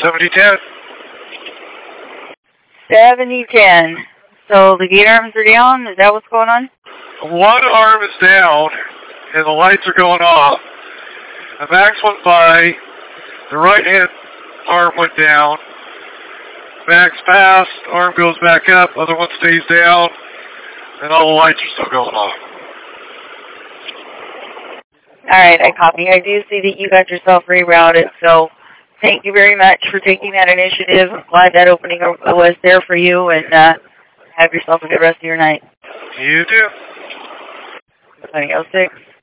70-10. 70-10. So the gate arms are down? Is that what's going on? One arm is down, and the lights are going off. A Max went by. The right-hand arm went down. Max passed. Arm goes back up. Other one stays down. And all the lights are still going off. All right, I copy. I do see that you got yourself rerouted, so thank you very much for taking that initiative. I'm glad that opening was there for you, and have yourself a good rest of your night. You too. 2006.